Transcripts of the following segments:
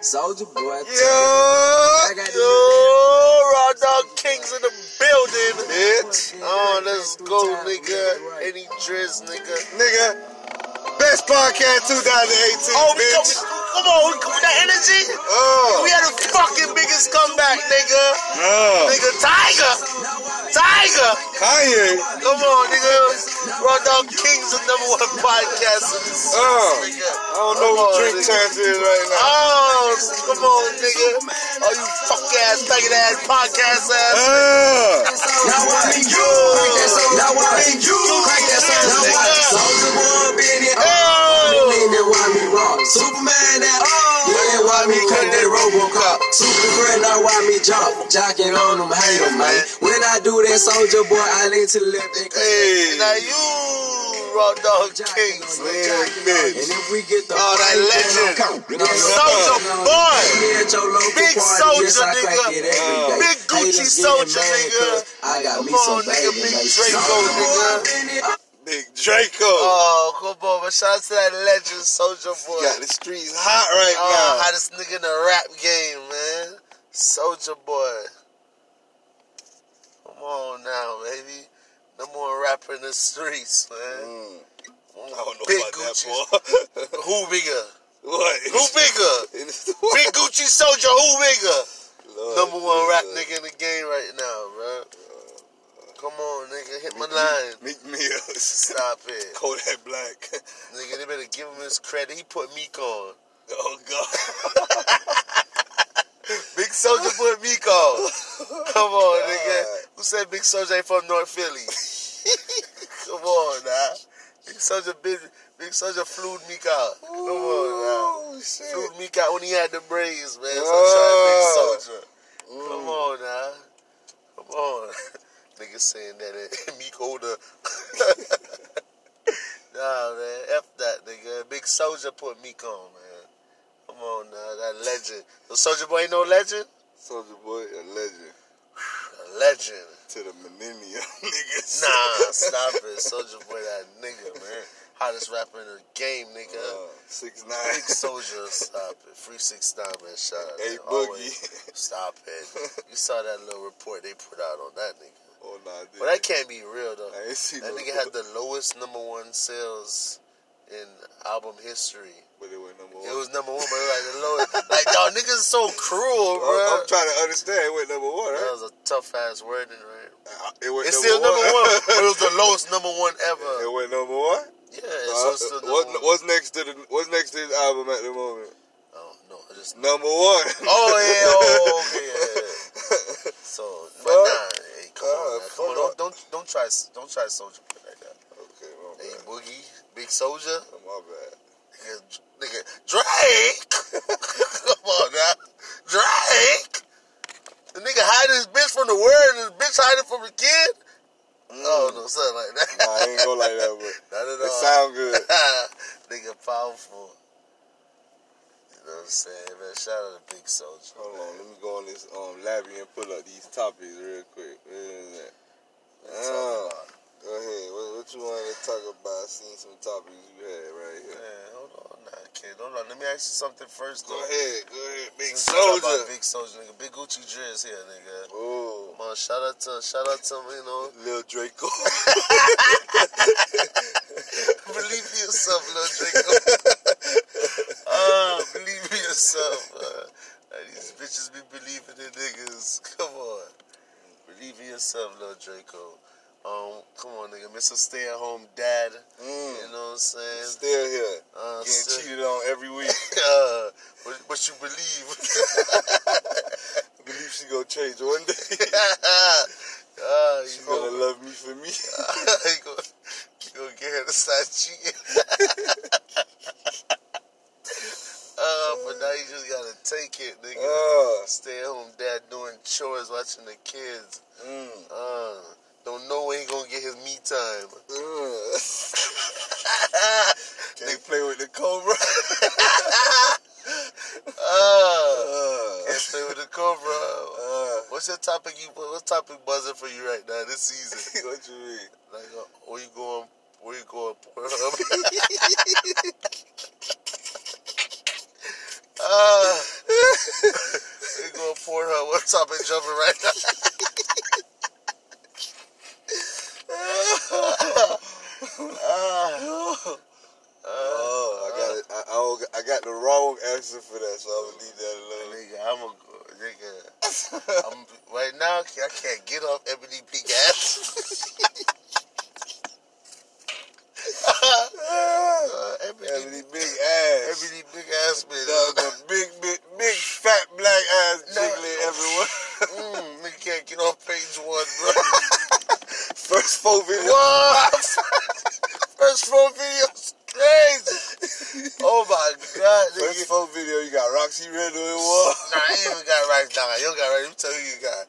Soulja Boy. Yo, Raw Dog Kings in the building, bitch. Oh, let's go, nigga. Any Driz, nigga. Nigga, best podcast 2018, Oh, bitch. come on, we come with that energy. We had the fucking biggest comeback, nigga. Nigga, Tiger. Kanye. Come on, nigga. Raw Dog Kings, the #1 podcast in this nigga. I don't know what drink chance is right now. Oh, come on, nigga. Oh, you fuck ass, faggot ass, podcast ass. Now I mean you. Now I mean you. Crank that sound, nigga. Soulja Boy, baby. Meaning why me rock. Superman that. Yeah, why me cut that Robocop. Super friend, now why me jump. Jocking on them, hate them, man. When I do that, Soulja Boy, I lean to the left and hey, now you, Raw Dog Kings, man. And if we get the that legend, Soulja Boy, big Soulja, nigga, big Gucci Soulja, nigga. I got me Come on, some nigga, baby, big Draco, nigga. Big Draco. Oh, come on, but shout out to that legend, Soulja Boy. Got the streets hot right now. Hottest nigga in the rap game, man. Soulja Boy. Come on now, baby. #1 rapper in the streets, man. I don't know big about Gucci. that, boy. Who bigger? What? Who bigger? Big Gucci Soulja, who bigger? #1 rap nigga in the game right now, bro. Come on, nigga, hit my line. Meek Mills. Stop it. Kodak Black. Nigga, they better give him his credit. He put Meek on. Oh, God. Big Soulja put Meek on. Come on, nigga. Who said Big Soulja ain't from North Philly? Come on, nah. Big Soulja flew Meek out. Come on, nah. Shit. Flew Meek out when he had the braids, man. So I tried Big Soulja. Come on, nah. Come on. Nigga saying that Meek older. Nah, man. F that, nigga. Big Soulja put Meek on, man. Come on, now. That legend. So Soulja Boy ain't no legend? Soulja Boy, a legend. A legend. To the millennium, niggas. Nah, stop it. Soulja Boy, that nigga, man. Hottest rapper in the game, nigga. 6ix9ine. Big Soulja, stop it. Free 6ix9ine, man. Shout out. Hey, man. Boogie. Always. Stop it. You saw that little report they put out on that nigga. Oh, nah, dude. But that can't be real, though. I ain't seen that nigga had the lowest #1 sales in album history. But it went #1. It was #1, but it was like the lowest. Like, y'all niggas so cruel, bro. I'm trying to understand. It went #1, right? That was a tough ass wording, right? It's still #1, but it was the lowest #1 ever. It went #1? Yeah, so it's still #1. What's next to his album at the moment? Oh no, just #1. Oh yeah, okay. So, but nah, hey, come on, don't try Soulja Boy like that. Okay, my bad. Hey, Boogie, Big Soulja. Oh, my bad. Nigga, Drake. Come on now, Drake. The nigga hiding his bitch from the world and his bitch hiding from the kid. Oh no, something like that. Nah, I ain't go like that, but not at it all. sound good. Nigga powerful. You know what I'm saying, man? Shout out to Big Soulja. Hold on, let me go on this Labby and pull up these topics real quick. Where is that? Go ahead. What you want to talk about? I seen some topics you had right here. Man, hold on, kid. Hold on. Let me ask you something first, though. Go ahead. Big Soulja. Soulja. Big Soulja, nigga. Big Gucci Driz here, nigga. Oh. Come on, shout out to you know. Lil Draco. Believe in yourself, Lil Draco. Believe in yourself. These bitches be believing in niggas. Come on. Believe in yourself, Lil Draco. Come on, nigga. Mr. Stay-at-home dad. You know what I'm saying? Still here. Getting cheated on every week. But you believe. I believe she gonna change one day. She gonna love me for me. You gonna get her to start cheating. But now you just gotta take it, nigga. Stay at home dad doing chores, watching the kids. Don't know when he gonna get his me time. They play with the Cobra. Can't play with the Cobra. What's your topic? What's topic buzzing for you right now this season? What you mean? Like, where you going? Pornhub. What topic jumping right now? I got the wrong answer for that, so I'm gonna leave that alone. I'm right now. I can't get off Ebony Big Ass. Ebony Big Ass. Ebony Big Ass, man. Big fat black ass jiggling everywhere. Nigga can't get off page 1, bro. First 4 videos. What? First 4 videos, crazy. Oh my God, nigga. First 4 video, you got Roxy Randall in one. Nah, I ain't even got right now. You don't got right. Let me tell you, you got.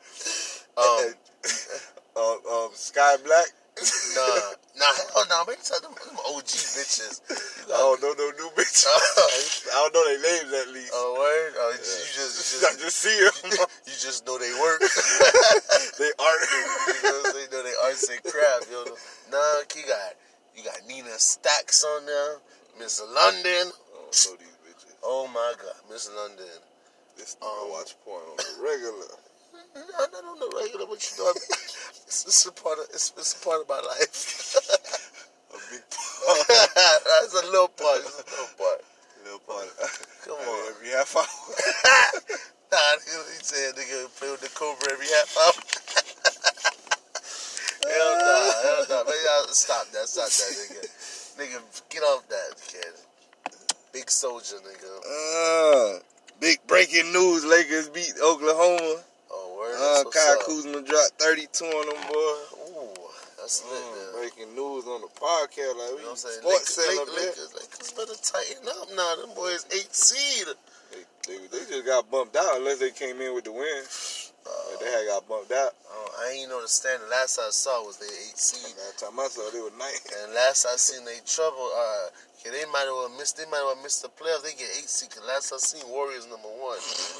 Sky Black. Nah, hell no. Man, tell them OG bitches. I don't know no new bitches. I don't know their names at least. Oh, word? Oh, yeah. you just I just see them. You just know they work. They art. They know they arts and craft, yo. Nah, you got Nina Stacks on there, Miss London. I don't know these bitches. Oh my God, Miss London. This nigga watch porn on the regular. Not on the regular, but you know, it's a part of my life. A big part. That's a little part. It's a little part. Come on. Every half hour. Nah, he said nigga play with the Cobra every half hour. Hell nah. Man, y'all stop that, nigga. Nigga, get off that, kid. Big soldier, nigga. Big breaking news: Lakers beat Oklahoma. Oh, word. Kyle Kuzma dropped 32 on them, boy. Ooh, that's lit, man. Breaking news on the podcast, like we You know what I'm saying? sports center up there. Lakers better tighten up now. Them boys 8 seed. They just got bumped out unless they came in with the win. They had got bumped out. I ain't know the standard. Last I saw was they 8 seed. Last time I saw they were 9. And last I seen they trouble. They might have missed. They might have missed the playoffs. They get 8 seed. Cause last I seen Warriors number 1.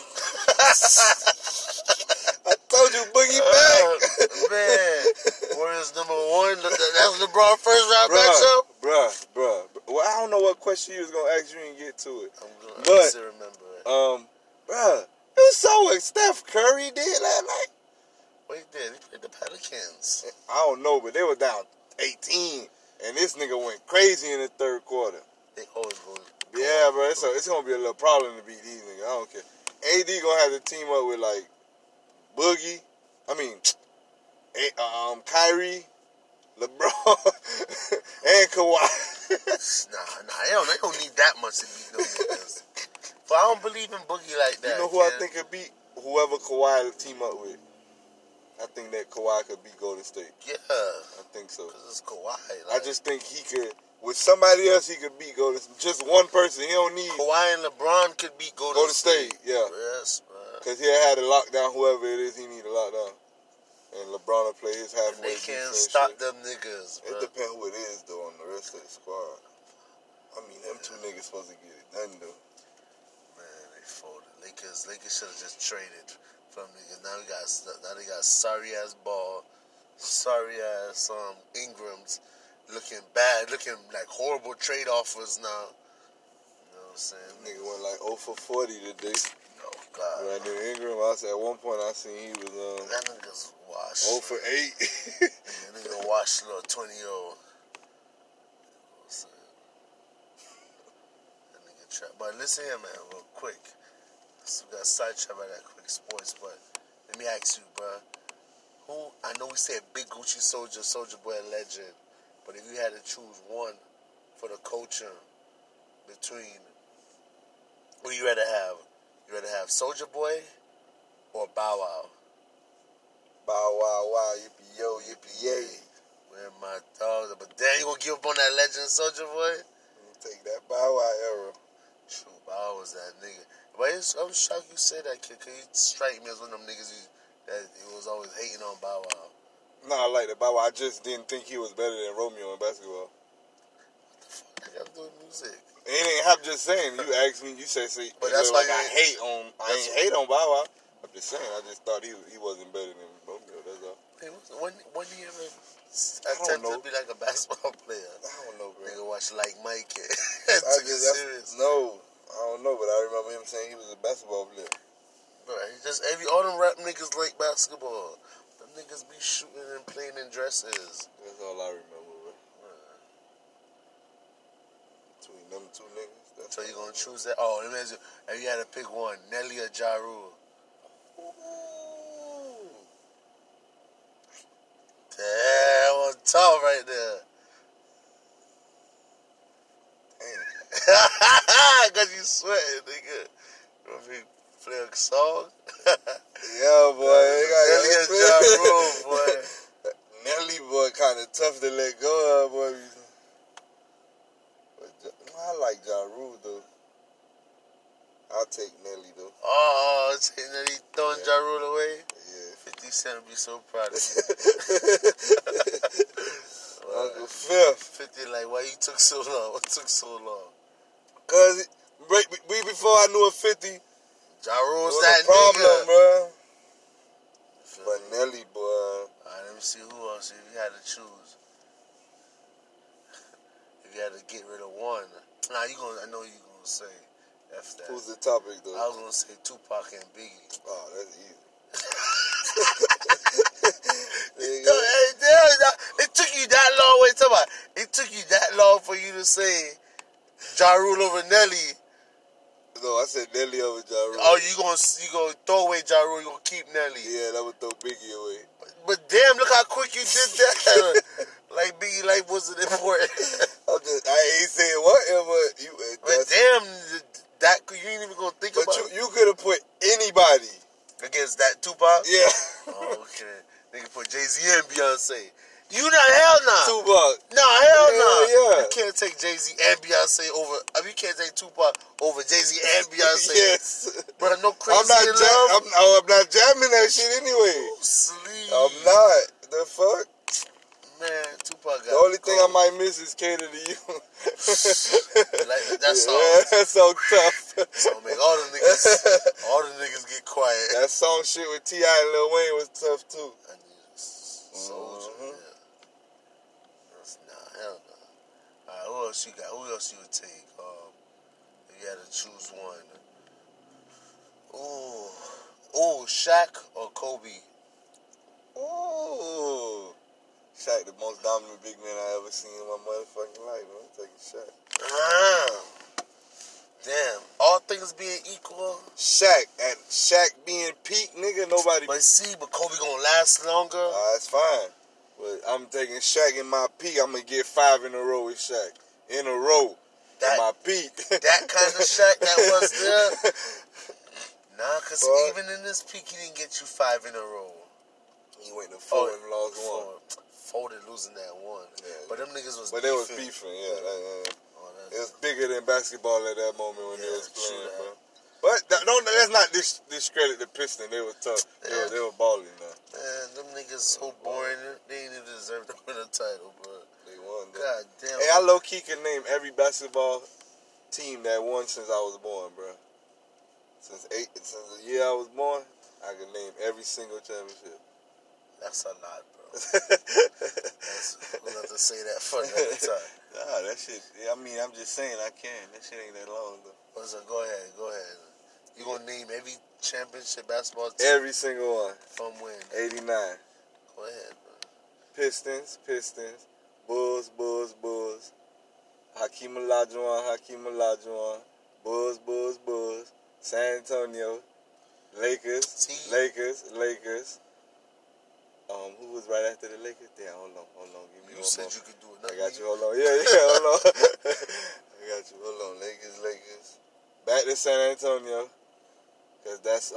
I told you, Boogie back. Man, Warriors number 1. That's LeBron first round matchup. Bruh. Well, I don't know what question you was gonna ask. You didn't get to it. I still remember it. Bruh, you saw what Steph Curry did last night. What he did? He played the Pelicans. I don't know, but they were down 18, and this nigga went crazy in the third quarter. They always go. Yeah, bro. It's gonna be a little problem to beat these niggas. I don't care. AD gonna have to team up with like Boogie. Kyrie, LeBron, and Kawhi. Nah, they don't need that much to beat them niggas. But I don't believe in Boogie like that. You know who I think could beat whoever Kawhi team up with? I think that Kawhi could beat Golden State. Yeah. I think so. Because it's Kawhi. I just think he could, with somebody else, he could beat Golden State. Just one person. He don't need. Kawhi and LeBron could beat Golden State. Yeah. Yes, man. Because he'll have to lock down whoever it is he need to lock down. And LeBron will play his halfway. And they can't stop them niggas, bro. It depends who it is, though, on the rest of the squad. Them 2 niggas supposed to get it done, though. Man, they folded. Lakers should have just traded from niggas. Now they got sorry ass Ball, sorry ass Ingrams, looking bad, looking like horrible trade offers now. You know what I'm saying? Nigga went like 0 for 40 today. Oh God. Brandon Ingram, at one point I seen he was that nigga's washed. 0 for 8. That nigga washed little 20-year-old. That nigga trap. But listen here, man, real quick. So we got sidetracked by that quick sports, but let me ask you, bro. I know we said Big Gucci Soldier Boy legend, but if you had to choose one for the culture between, who you rather have? You rather have Soldier Boy or Bow Wow? Bow wow wow, yippee yo, yippee yay. Where my dogs? But then you gonna give up on that legend Soldier Boy? Take that Bow Wow era. True, Bow Wow was that nigga. But I'm shocked you said that, kid, because he strike me as one of them niggas that he was always hating on Bow Wow. No, I like that Bow Wow. I just didn't think he was better than Romeo in basketball. What the fuck I gotta do with music? I'm just saying. You asked me. You said, "See," but that's why like I hate on. I ain't hate on Bow Wow. I'm just saying. I just thought he wasn't better than Romeo. That's all. Hey, when do you ever attempt to be like a basketball player? I don't know, bro. Nigga watch Like Mike. No, I don't know, but I remember him saying he was a basketball player. Right. Just all them rap niggas like basketball. Them niggas be shooting and playing in dresses. That's all I remember, bro. Between them two niggas. So you gonna choose that? Oh, imagine if you had to pick one, Nelly or Ja Rule. Ooh. Damn, on top right there. Cause you sweating, nigga. You want me to play a song? Yeah, boy. Nelly and Ja Rule, boy. Nelly, boy, kind of tough to let go of, boy. But I like Ja Rule, though. I'll take Nelly, though. Oh, saying that he throwing Ja Rule away? Yeah. 50 Cent would be so proud of you. Uncle Fifth. 50 like, why you took so long? What took so long? Cause before I knew a 50, Ja Rule's was that a problem, nigga. bro. But Nelly, boy. Alright, let me see who else if you had to choose. If you had to get rid of one. Nah, I know you gonna say F that. Who's the topic, though? I was gonna say Tupac and Biggie. Oh, that's easy. It took you that long. Wait, talk about. It took you that long for you to say Ja Rule over Nelly. No, I said Nelly over Ja Rule. Oh, you gonna throw away Ja Rule? You gonna keep Nelly? Yeah, that would throw Biggie away. But damn, look how quick you did that. Like Biggie life wasn't important. I ain't saying what, But damn, that you ain't even gonna think but about. you could have put anybody Against that Tupac? Yeah. Oh, okay. Nigga put Jay-Z and Beyonce. You not, hell nah. Tupac. Nah, hell nah. Yeah. You can't take Jay-Z and Beyonce over, you can't take Tupac over Jay-Z and Beyonce. Yes. But no crazy I'm not in love. I'm not jamming that shit anyway. Ooh, sleep. I'm not. The fuck? Man, Tupac got The only thing I cold. might miss is Cater to You. Like, that song. Yeah, that's so tough. So make all the niggas get quiet. That song shit with T.I. and Lil Wayne was tough too. I need a soldier. Mhm. Yeah. Nah, hell no. Alright, who else you got? Who else you would take? If you had to choose one. Ooh, Shaq or Kobe? Ooh. Shaq, the most dominant big man I ever seen in my motherfucking life. I'm taking Shaq. Damn. All things being equal. Shaq being peak, nigga, nobody. But Kobe gonna last longer. That's fine. But I'm taking Shaq in my peak. I'm gonna get 5 in a row with Shaq. In a row. In my peak. That kind of Shaq that was there. Nah, because even in this peak, he didn't get you 5 in a row. He went to 4 and lost 1. Folded losing that one. Yeah. But them niggas was But they was beefing, yeah. It was bigger than basketball at that moment when they was playing, bro. But let's not discredit the Pistons. They were tough. They were balling now. Man, them niggas so boring. They didn't even deserve to win a title, bro. They won, though. God damn. Hey, I low-key can name every basketball team that won since I was born, bro. Since the year I was born, I can name every single championship. That's a lot, bro. We'll have to say that for another time. Nah, that shit, I mean, I'm just saying I can. That shit ain't that long, though. So go ahead. You gonna name every championship basketball team? Every single one. From when? 89. Go ahead, bro. Pistons. Bulls. Hakeem Olajuwon. Bulls. San Antonio. Lakers. Who was right after the Lakers? Damn, hold on. Give me You one said more. you could do it. I got you. Hold on. Yeah, hold on. I got you. Hold on. Lakers. Back to San Antonio. Cause that's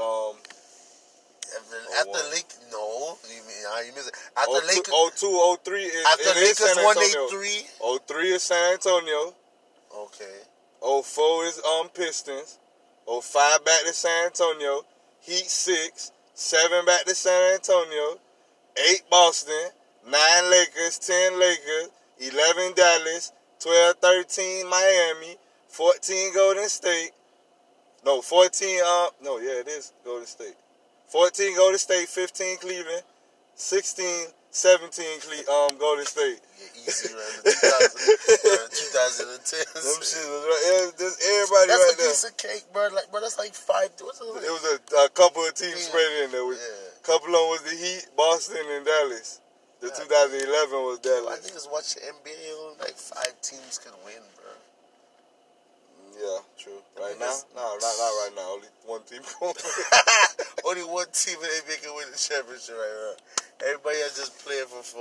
After Lakers, no. You miss it. After Lakers, 02, 03 is after Lakers won they 3. 03 is San Antonio. Okay. 04 is Pistons. 05 back to San Antonio. Heat 6. 7 back to San Antonio. 8 Boston. 9 Lakers. 10 Lakers. 11 Dallas. 12, 13 Miami. 14 Golden State. No, 14, it is Golden State. 14 Golden State, 15 Cleveland, 16 17 Golden State. Yeah, easy, man. The 2010. Them shit was right. Everybody That's right a there. piece of cake, bro. Like, bro, that's like 5. What's it? It was a couple of teams spread in there. Yeah. Couple of them was the Heat, Boston, and Dallas. The 2011 was I Dallas. think it's watching NBA. Only like 5 teams could win, bro. Yeah, true. Right mean, now? that's- No, not right now. Only one team going. Only one team in the NBA can win the championship right now. Everybody else just playing for fun.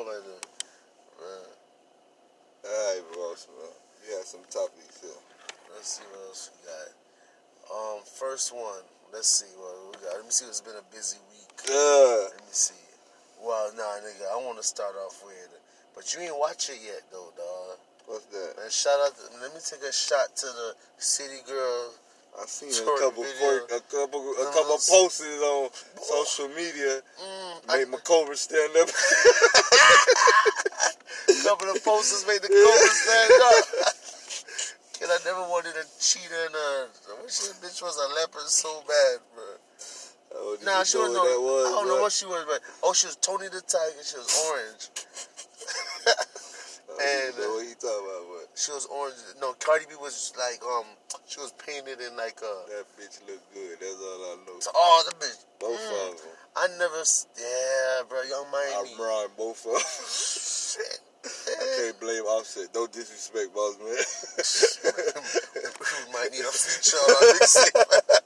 Alright, bro. We had some topics here. Let's see what else we got. First one. Let's see what we got. Let me see. It's been a busy week. Yeah. Let me see. Well, nah, nigga. I want to start off with, but you ain't watch it yet, though, dog. What's that? Man, shout out. Let me take a shot to the City Girl. I seen Short a couple video. a couple posters on social media. Made my Cobra stand up. A couple of posters made the Cobra stand up. Kid, I never wanted a cheetah and I wish that bitch was a leopard so bad, bro. Nah, she was no. I don't know what she was, but she was Tony the Tiger. She was orange. And what you talking about? What? she was orange. No, Cardi B was like she was painted in like a. That bitch look good. That's all I know. Oh, the bitch. Both of them. I never. Yeah, bro, Young I Miami. rhyme both of them. Shit. I can't blame Offset. Don't disrespect, boss man. We might need a feature on our mixtape.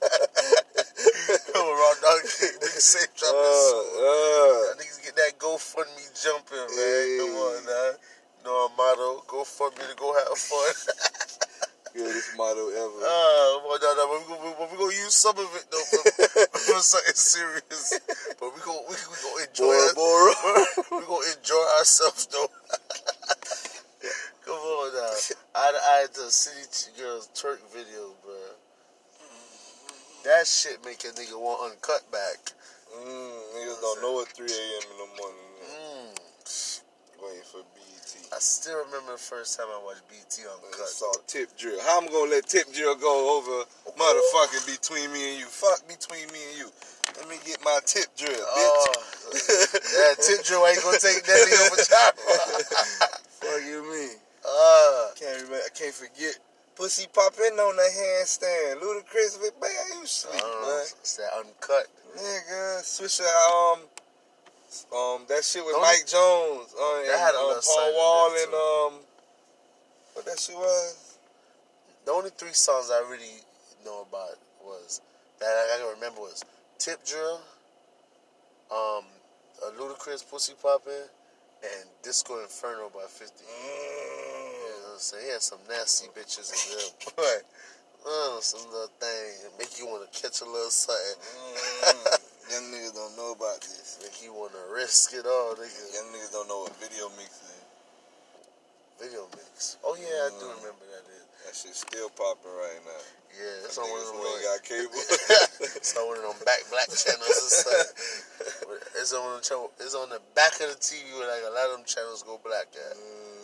Raw Dog King mixtape dropping soon. I niggas get that GoFundMe jumping, man. Hey. Come on, now. You know our motto, GoFundMe to go have fun. Greatest motto ever. Well, no, we're gonna use some of it though for something serious. But we gonna enjoy it. We're gonna enjoy ourselves though. Come on now. I had the City Girls twerk video, bro. That shit make a nigga want uncut back. Niggas don't know at 3 a.m. in the morning. Waiting for BET. I still remember the first time I watched BT Uncut. I saw Tip Drill. How I'm gonna let Tip Drill go over motherfucking between me and you? Fuck between me and you. Let me get my Tip Drill, bitch. Yeah, Tip Drill ain't gonna take that nigga over top. Fuck you mean? Can't remember. I can't forget. Pussy popping on the handstand. Ludacris, man, you sleep, man. It's that Uncut. Nigga, switch out, that shit with Don't Mike Jones, that had a little Paul something Wall in there, and what that shit was? The only 3 songs I really know about was that I can remember was Tip Drill, Ludacris Pussy Poppin', and Disco Inferno by 50. You know what I'm saying? He had some nasty bitches in there. But, some little thing make you want to catch a little something. Young niggas don't know about this. Make you want to risk it all, nigga. Young niggas don't know what video mix is. Video mix. Oh yeah, I do remember that. That shit's still popping right now. Yeah, it's on one of them. Niggas who ain't got cable. It's on one of them black channels or something. It's on it's on the back of the TV where like a lot of them channels go black at.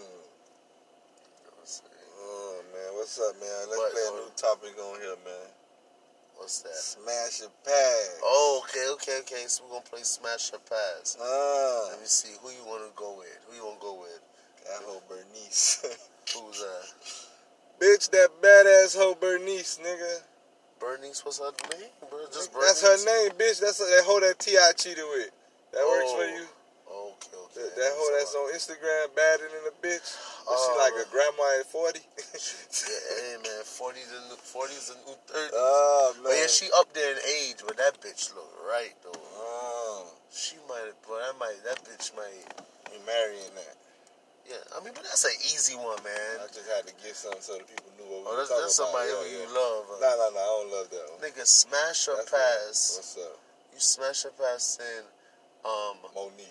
Oh man, what's up, man? Let's play a new topic on here, man. What's that? Smash or pass. Oh, okay. So we're gonna play Smash or Pass. Let me see who you wanna go with. That hoe Bernice. Who's that? Bitch, that badass hoe Bernice, nigga. Bernice, what's her name, bro? Just Bernice. That's her name, bitch. That's that hoe that T.I. cheated with. That works for you? Okay. That hoe that's on Instagram badder than a bitch. But she like a grandma at 40. Hey man, 40's the new 30s. Man. But yeah, she up there in age, but that bitch look right though. She might, but that bitch might be marrying that. Yeah, I mean, but that's an easy one, man. I just had to get something so the people knew what we were that's talking somebody about. who you love. Nah, I don't love that one. Nigga, smash or pass. What's up? You smash or pass in Monique.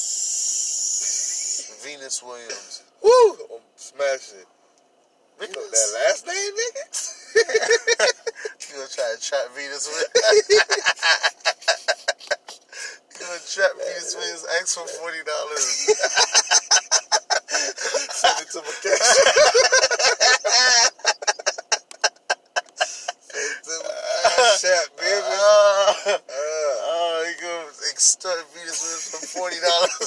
Venus Williams. Woo! I'm smashing. Venus? You know that last name, nigga? You gonna try to trap Venus Williams? You gonna trap Venus Williams? Ask for $40. Send it to my cash. Send it to my cash app, baby. You gonna stud Venus for $40.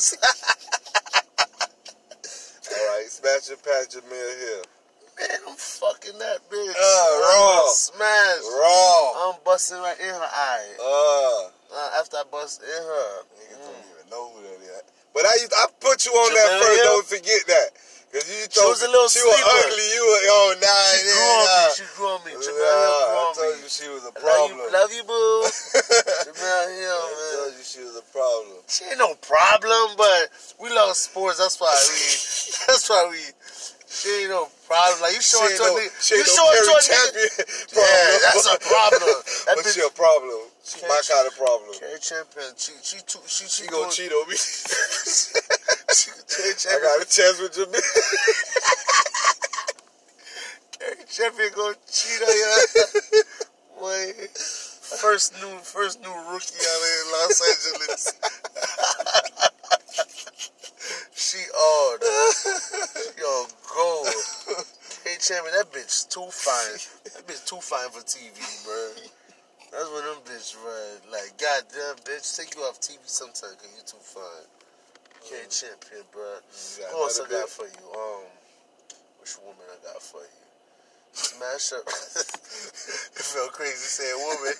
All right, smash your patch of Jamil Hill. Man, I'm fucking that bitch. Raw. Smash. Raw. I'm busting right in her eye. After I bust in her. Niggas don't even know who that is. But I put you on that Jamil first. Hill? Don't forget that. Cause you She was a little she was sleeper. ugly. You were She grew on me. Jamil Hill I grew on told me. you she was a I problem. love you, boo. Jamil Hill, I man. told you she was a problem. She ain't no problem, but we love sports. That's why we. She ain't no problem. Like you showing to a nigga. She You ain't no showing to a Kerry nigga. champion problem. Yeah, that's a problem. That But bitch. she a problem. She my kind of problem. Kerry champion. She gonna cheat on me. Kerry I champion. got a chance with Jamil. Kerry champion gonna cheat on you. Boy, first new rookie out here in Los Angeles. She on gold. Hey, champion, that bitch too fine. That bitch too fine for TV, bro. That's what them bitch, bro. Like, goddamn, bitch, take you off TV sometime because you too fine. Okay, champion, bro. Who else I got for you? Which woman I got for you? Smash up. It felt crazy saying woman.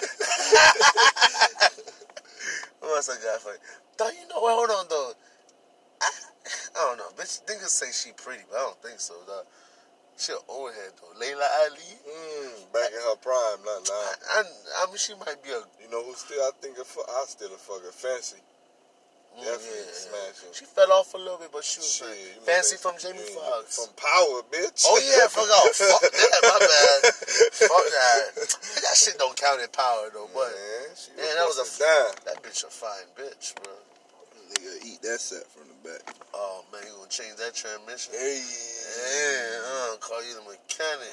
Who else I got for you? Don't you know what? Hold on, though. I don't know. Bitch, niggas say she pretty, but I don't think so, though. She an old head, though. Layla Ali. Back in her prime, not now. I mean, she might be a... You know who still I still a fucker Fancy. Definitely smashing. She fell off a little bit, but she was Shit, like, Fancy from Jamie Foxx. From Power, bitch. Oh, yeah, fuck off. Fuck that, my bad. Fuck that. That shit don't count in Power, though, but... Man, that was that bitch a fine bitch, bro. Nigga, eat that set from the back. Oh, man, you gonna change that transmission? Hey. Yeah, call you the mechanic.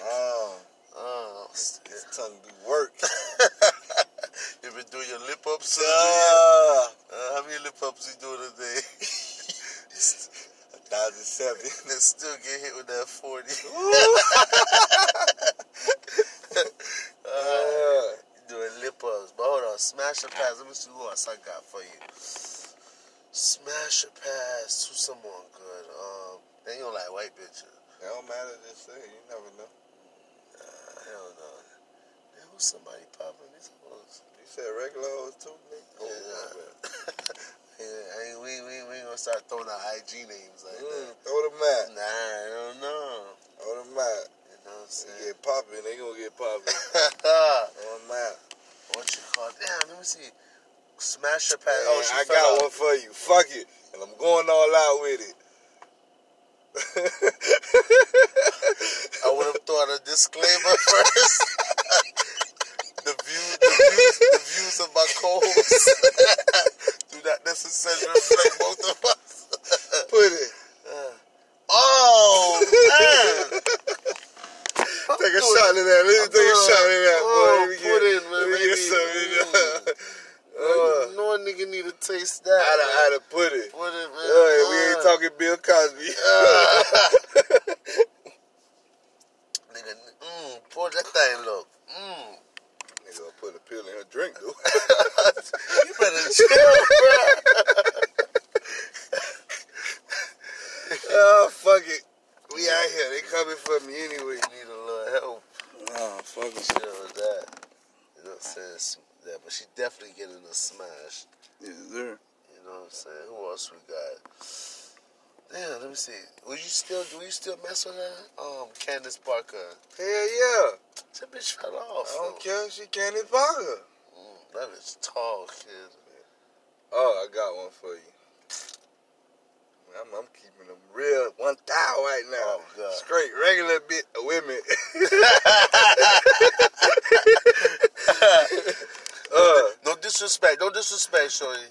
His tongue do work. You been doing your lip ups? How many lip ups you doing today? 1,007. And still get hit with that 40. Doing lip ups. But hold on, smash a pass. Let me see who else I got for you. Smash a pass to someone good. They don't like white bitches. It don't matter, just say. You never know. Hell no. There was somebody popping these hoes. You said regular hoes too, nigga? We ain't gonna start throwing out IG names like that. Throw them out. Nah, I don't know. Throw them out. You know what I'm saying? They get popping, they gonna get popping. Throw them out. What you call it? Damn, let me see. Smash your pass. Man, Oh, she I fell got off. one for you. Fuck it. And I'm going all out with it. I would have thought a disclaimer first. the views of my co-hosts do not necessarily reflect both of us. Put it. Oh, man. Take a shot of that. Let me take a shot of that, boy. Oh, put it, man. Let me get some. You know a nigga need to taste that. I had to put it. Put it, man. We ain't talking Bill Cosby. Nigga, pour that thing, look. Nigga gonna put a pill in her drink, dude. You better chill, bro. Oh, fuck it. We out here. They coming for me anyway. Need a little help. Oh, fuck it. Chill with that. You know what I'm saying? Yeah, but she definitely getting a smash. Yes, sir. You know what I'm saying? Who else we got? Damn, let me see. Do you still mess with her? Candace Parker. Hell yeah. That bitch fell off. I don't care. She Candace Parker. That bitch tall, kid. Oh, I got one for you. I'm keeping them real 1,000 right now. Oh, God. Straight, regular bit of women. No disrespect, shorty.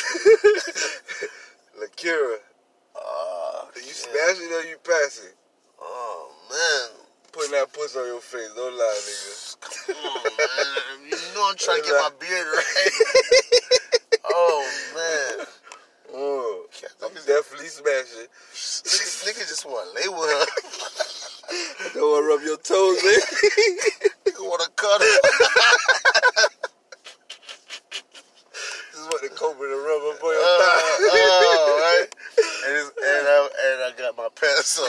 Lakira. You smash it or you pass it? Oh, man. Putting that puss on your face. Don't lie, nigga. Come on, man. You know I'm trying to get my beard right. Oh, man. I'm definitely smashing. Nigga just want to lay with her. Don't want to rub your toes, nigga. Nigga want to cut her. This is what the Cobra to rub saw.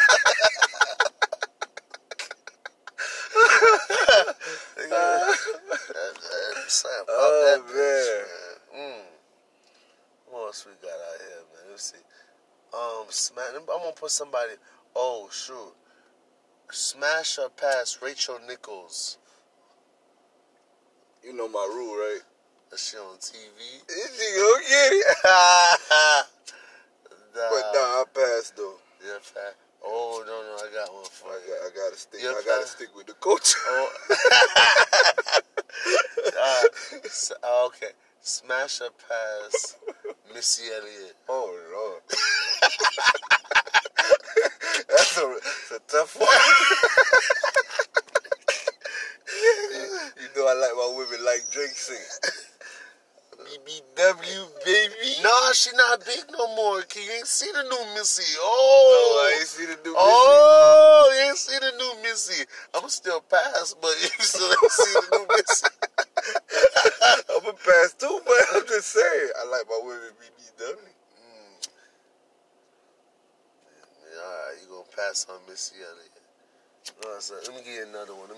Oh, man. What else we got out here, man? Let's see. I'm gonna put somebody. Oh shoot! Smash or pass Rachel Nichols. You know my rule, right? That shit on TV. This nigga gonna get it. But nah, I passed though. Yeah, fat. Oh no, I got one for you. I gotta stick. You're I gotta stick with the coach. Oh. Okay. Smash or pass Missy Elliott. Oh Lord. That's a tough one. You know I like my women like Drake sing. BBW, baby. Nah, she not big no more. You ain't see the new Missy. Oh, I ain't see the new Missy. Oh, you ain't see the new Missy. I'm still pass, but you still ain't see the new Missy. I'm a pass too, but I'm just saying. I like my women BBW. Yeah, alright, you gonna pass on Missy Elliott. Alright, so let me get another one.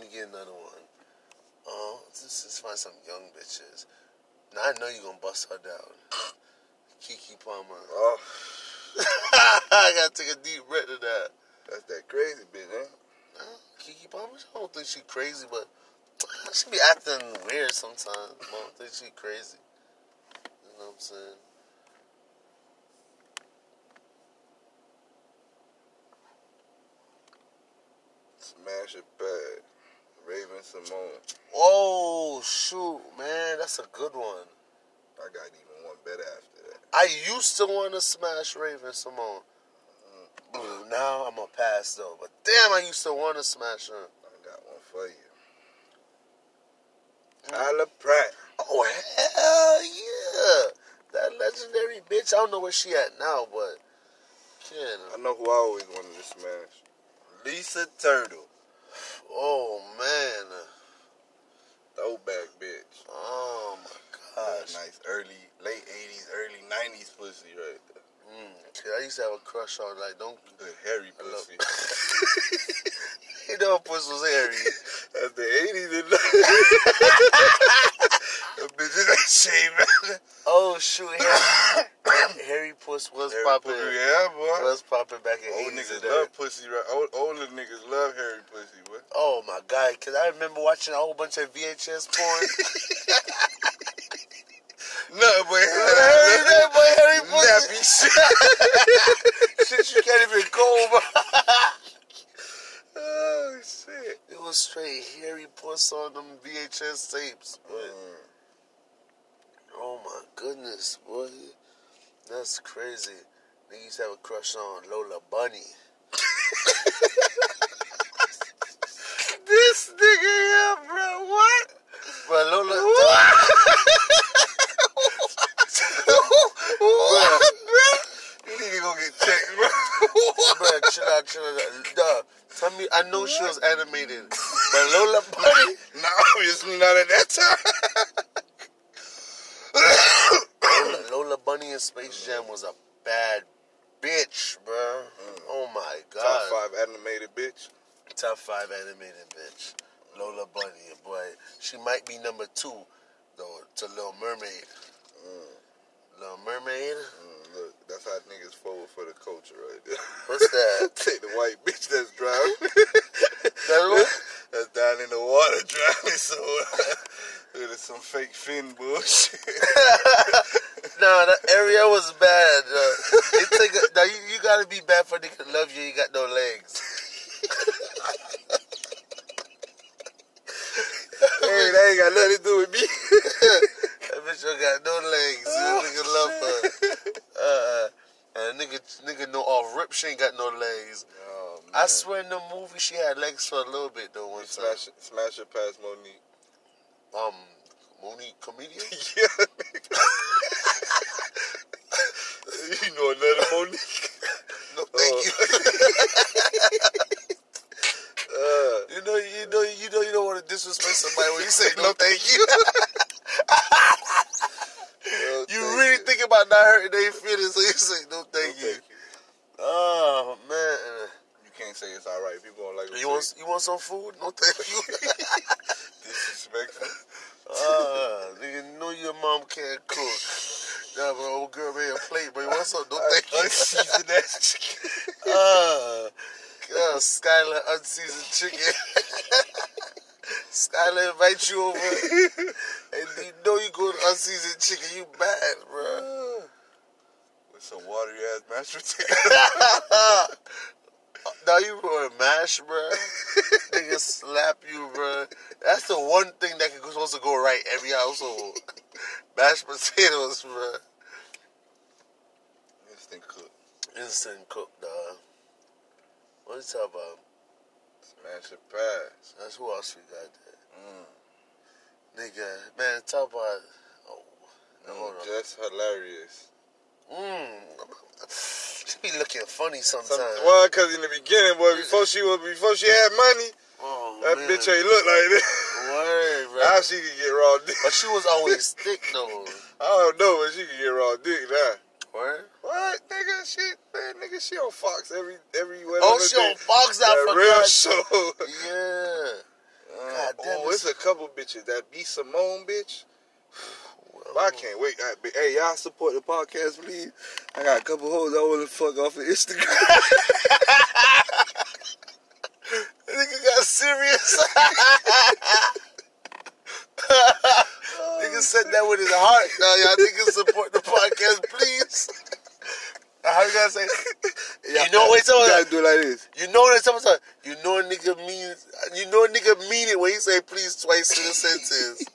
Let's find some young bitches. Now I know you gonna bust her down. Keke Palmer. Oh. I gotta take a deep breath of that. That's that crazy bitch, huh? Keke Palmer, I don't think she crazy, but she be acting weird sometimes. I don't think she crazy. You know what I'm saying? Smash it bad. Raven Simone. Oh, shoot, man. That's a good one. I got even one better after that. I used to want to smash Raven Simone. Now I'm going to pass, though. But damn, I used to want to smash her. I got one for you. Tyler Pratt. Oh, hell yeah. That legendary bitch. I don't know where she at now, but... I know who I always wanted to smash. Lisa Turtle. Oh, man. Throwback bitch. Oh, my gosh. Nice late 80s, early 90s pussy right there. I used to have a crush on, like, don't... Good hairy pussy. You know pussy was hairy. That's the 80s and 90s. The bitches ain't shaving. Oh, shoot. Hairy puss was popping. Yeah, boy. Was popping back in Old 80s niggas and love pussy, right? Older niggas love hairy pussy, boy. Oh, my God. Because I remember watching a whole bunch of VHS porn. Nothing but hairy pussy. Nappy shit. Shit you can't even comb. Oh, shit. It was straight hairy puss on them VHS tapes, boy. Oh, my goodness, boy. That's crazy. Nigga used to have a crush on Lola Bunny. This nigga here, bro. What? Bro, Lola... What, bro? You need to go get checked, bro. Bro, chill out. Duh. Tell me, I know she was animated, but Lola Bunny... No, obviously not at that time. Lola Bunny in Space Jam was a bad bitch, bro. Oh, my God. Top 5 animated bitch. Top 5 animated bitch. Lola Bunny, boy. She might be number 2, though, to Little Mermaid. Little Mermaid? Look, that's how niggas forward for the culture right there. What's that? Take the white bitch that's drowning. That That's down in the water drowning, so there's some fake fin bullshit. Nah, that area was bad. Now you gotta be bad for nigga to love you. You got no legs. Hey, that ain't got nothing to do with me. That bitch don't got no legs. Nigga love her. And nigga know off rip she ain't got no legs. Oh, man. I swear in the movie she had legs for a little bit though. One time. Smash it past Monique. Monique comedian. Yeah. You know another Monique? No, thank you. You don't want to disrespect somebody when you say no, thank you. You really think about not hurting their feelings, so you say no, thank you. Oh man. want some food? No, thank you. Disrespectful. Nigga, know your mom can't cook. Nah, bro, old girl made a plate, bro. You want some? No, thank you. Unseasoned ass chicken. Skylar unseasoned chicken. Skylar invite you over, and you know you go to unseasoned chicken. You bad, bro. With some watery ass mashed potatoes. Now you ruin mash, bro. Nigga slap you, bro. That's the one thing that can supposed to go right every household. Mashed potatoes, bro. Instant cook. Instant cook, dog. What you talking about? Smash and pass. That's who else we got there. Nigga, man, talk about. Hold on. Just hilarious. She be looking funny sometimes. Well, cause in the beginning, boy, before she had money, that man. bitch ain't look like that. Word, bro. Now she can get raw dick. But she was always thick though. I don't know, but she can get raw dick now. Word? What, nigga? She on Fox every Oh, she on Fox now for real God. show. Yeah. God damn, it's a couple bitches. That B Simone bitch. I can't wait. Hey, y'all support the podcast, please. I got a couple hoes I want to fuck off of Instagram. Nigga got serious. Nigga said that with his heart. Now y'all niggas support the podcast, please. How you gotta say? You know what you gotta do it like this. You know what sometimes. You know a nigga means. You know a nigga mean it when he say please twice in a sentence.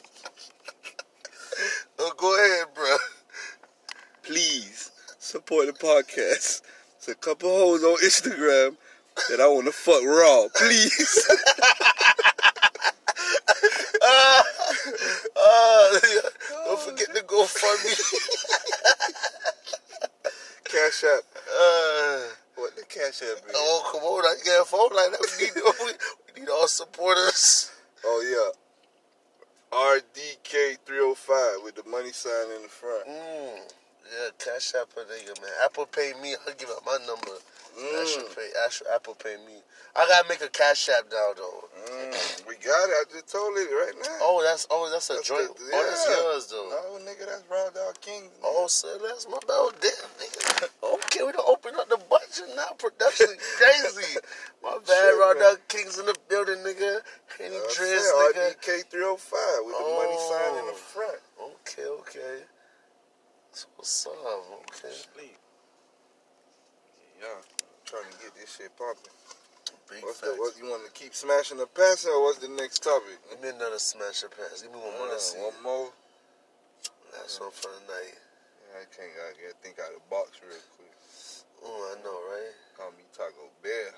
Oh, go ahead, bro. Please support the podcast. It's a couple hoes on Instagram that I want to fuck raw. Please. Don't forget to go fund me. Cash App. What the Cash App is? Oh, come on. I get a phone like that. We need all supporters. Oh, yeah. RDK305 with the money sign in the front. Yeah, Cash App a nigga, man. Apple Pay me. I'll give out my number. Apple Pay me. I gotta make a Cash App now, though. We got it. I just told it right now. Oh, that's a joint. Yeah. That's yours, though. No, nigga, that's Raw Dog King. Oh, so that's my bell. Damn, nigga. Okay, we done open up the budget now. Production crazy. My bad, Raw Dog King's in the building, nigga. Henny Driz, nigga. RDK305 with the money sign in the front. Okay. That's what's up. Okay. Sleep. Yeah, I'm trying to get this shit popping. What you want to keep smashing the passing, or what's the next topic? Give me another smash or pass. Give me one more. Let's see. One more. Last one for the night. Yeah, I gotta think out of the box real quick. Oh, I know, right? Call me Taco Bell.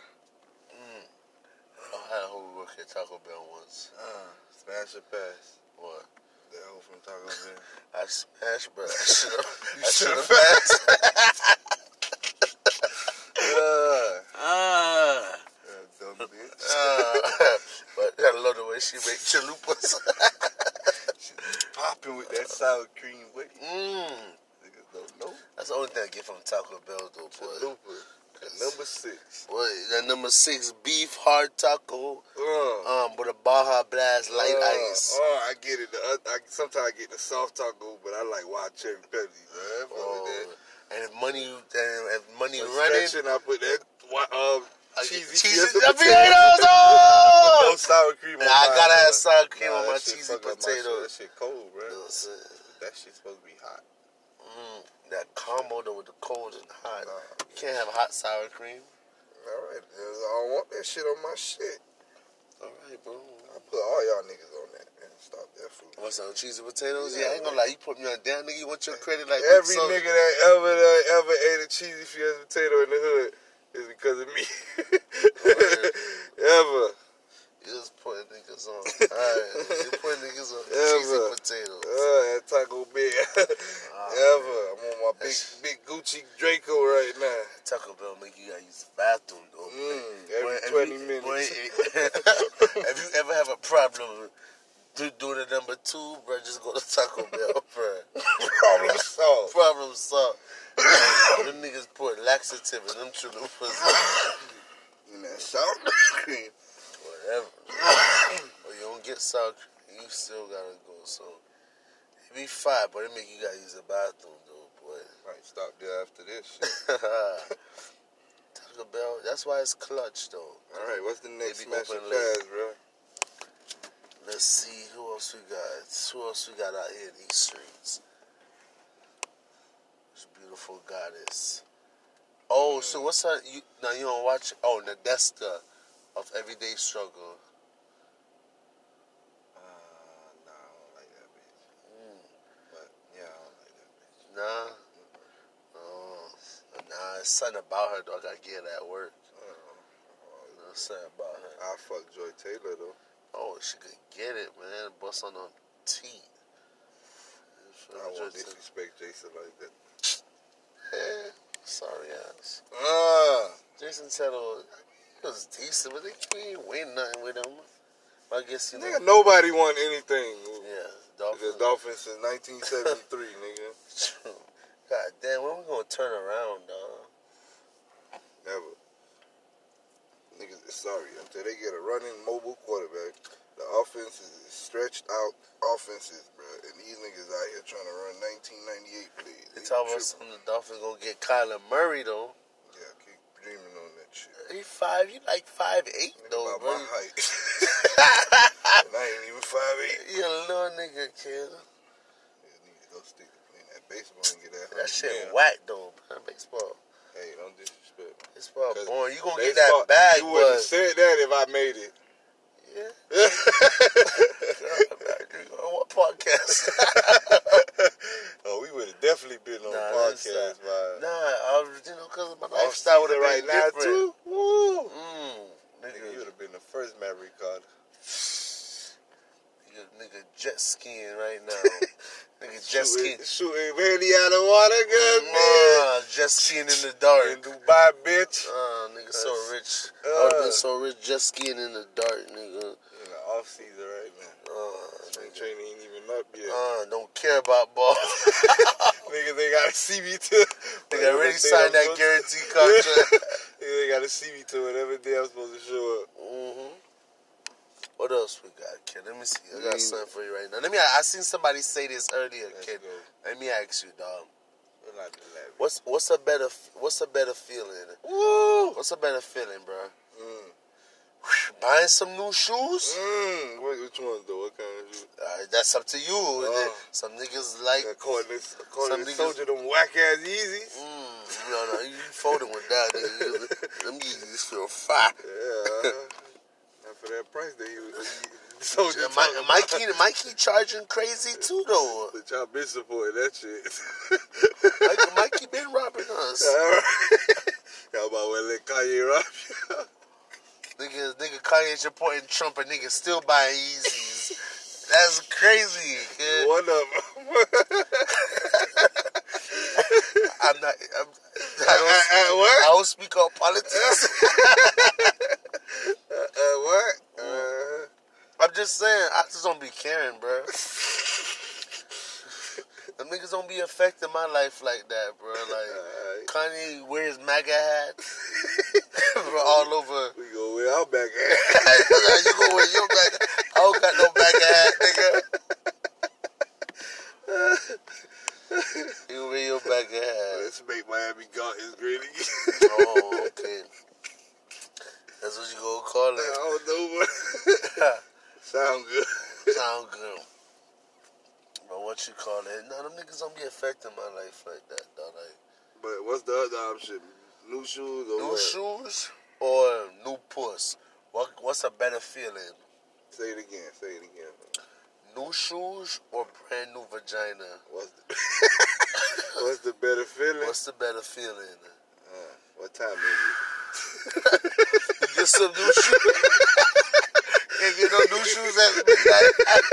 I had a whole work at Taco Bell once. Smash or pass? What? That hoe from Taco Bell. I smashed, but I should have passed. Dumb bitch. But I love the way she make chalupas. She's popping with that sour cream whip. Niggas don't know. That's the only thing I get from Taco Bell, though, boy. Chalupa. Number 6. Boy, that number 6 beef hard taco. With a Baja Blast light ice. I get it. Sometimes I get the soft taco, but I like wild cherry Pepsi. And if money running, I put that cheesy potatoes. No sour cream on I gotta have sour cream on my cheesy potatoes. That shit cold, bro. You know what I'm saying? That shit's supposed to be hot. That combo though with the cold and hot. You can't have hot sour cream. Alright, I don't want that shit on my shit. Alright, bro. I put all y'all niggas on that and stop that food. What's on cheesy potatoes? Yeah, I ain't gonna lie. You put me on damn nigga. You want your credit like every nigga that ever ate a cheesy fiesta potato in the hood is because of me. Ever. You just putting niggas on. Alright. You putting niggas on cheesy potatoes. At Taco Bell. Ever. I'm on my big Gucci Draco right now. Taco Bell make you gotta use the bathroom though. Every 20 minutes. If you ever have a problem doing the number 2, bro, just go to Taco Bell, bro. Problem solved. Them niggas put laxative in them chalupas. And that sour cream. But you don't get sour cream, you still gotta go. So it be fine, but it make you gotta use the bathroom, though, boy. Might stop there after this shit. Taco Bell, that's why it's clutch, though. All right, what's the next They be smash open and late. pass, bro? Let's see who else we got. Who else we got out here in these streets? This beautiful goddess. Oh, so what's her? You don't watch? Oh, Nadeska of Everyday Struggle. Nah, I don't like that bitch. But yeah, I don't like that bitch. Nah. Oh, nah. It's something about her, though. I gotta get her at work. Something about her. I fuck Joy Taylor though. Oh, she could get it, man. Bust on them teeth. I won't disrespect Jason like that. Yeah, sorry ass. Jason Taylor was decent, but they ain't win nothing with him. I guess you know. Nigga, nobody won anything. Yeah, The Dolphins since 1973, nigga. God damn, when we gonna turn around, dog? Never. Niggas is sorry until they get a running mobile quarterback. The offense is stretched out offenses, bro. And these niggas out here trying to run 1998 plays. They talk about some of the Dolphins gonna get Kyler Murray though. Yeah, keep dreaming on that shit. He like 5'8" Nigga though, about bro. my height. And I ain't even 5'8". You a little nigga, kid. Niggas need to go stick to playing that baseball and get that. That shit man. whack though, man. Baseball. Hey, don't disrespect me. Baseball 'Cause boring. You gonna they get that thought bag, you wouldn't have but said that if I made it. yeah. What podcast? Oh, we would have definitely been on Nah, podcast, Nah, man. cause my lifestyle would have right been now different. too. Woo. Nigga, Nigga, you would have been the first Maverick Carter. nigga jet skiing right now. Nigga jet skiing. Shooting Randy out of water, good man. Jet skiing in the dark. In Dubai, bitch. Nigga so rich. I would have been so rich jet skiing in the dark, nigga. In the off season right now. Spring training ain't even up yet. Don't care about ball. Niggas they gotta see me to. They already signed that guarantee contract. They gotta see me to whatever day I'm supposed to show up. What else we got, kid? Let me see. I got something for you right now. I seen somebody say this earlier, kid. Go. Let me ask you, dog. We're not doing that. What's a better feeling? Woo! What's a better feeling, bro? Buying some new shoes? Which ones though? What kind of shoes? That's up to you. Some niggas like. According to niggas- Soldier, them whack ass Yeezys. No, you folding with that. Nigga. Them Yeezys feel fire. Yeah. And for that price, Soldier. Mikey charging crazy too, though. But y'all been supporting that shit. Mikey been robbing us. Y'all about to let Kanye rob you. Nigga Kanye supporting Trump and niggas still buying Yeezys. That's crazy, kid. One of them. I don't speak on politics. What? I'm just saying, I just don't be caring, bro. Them niggas don't be affecting my life like that, bro. Like, Kanye wears MAGA hat all over. We go wear our back hat. You go wear your MAGA. I don't got no MAGA hat, nigga. You wear your MAGA hat. Let's make Miami Gardens great again. Oh, okay. That's what you gonna call it. I don't know, but sound good. Sound good. But what you call it? No, them niggas don't be affecting my life like that, dog. Like, But what's the other option? New shoes or new what? shoes or new puss? What's a better feeling? Say it again. New shoes or brand new vagina? What's the better feeling? What's the better feeling? What time is it? You get some new shoes. Can't get no new shoes at midnight.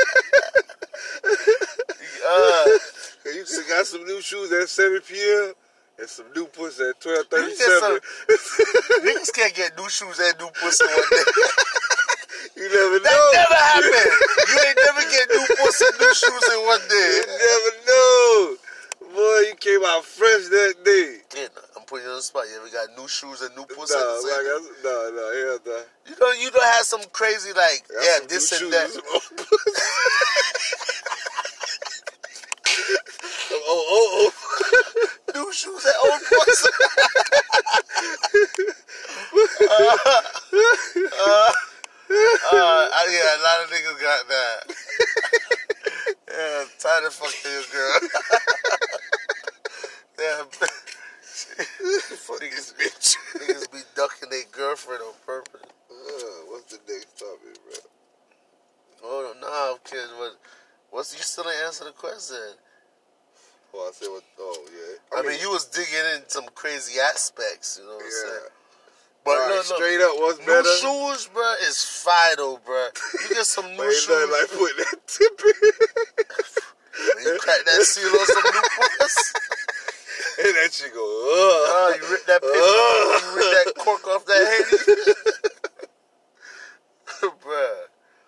You got some new shoes at 7 p.m. and some new pussy at 12:37. Niggas can't get new shoes and new pussy one day. You never know. That never happened. You ain't never get new pussy and new shoes in one day. You never know. Boy, you came out fresh that day. Yeah, I'm putting you on the spot. You ever got new shoes and new pussy? No, at the same time? hell no. You don't have some crazy like Some this new and shoes, that. some old pussy. Some old. New shoes and old pussy. Yeah, a lot of niggas got that. Yeah, I'm tired of fucking your girl. Yeah, Fuck this bitch. niggas be ducking their girlfriend on purpose. What's the next topic, bro? Oh no, kids. What's you still ain't answer the question? Oh, I said what? Oh, yeah. I mean, you was digging in some crazy aspects. You know what I'm saying? But All right, look, straight up, what's new better? shoes, bro, is fire though, bro. You get some new Ain't shoes. nothing like putting that tip in. You crack that seal on some new puss. And that shit go, You rip that pin, you rip that cork off that handy. Bruh.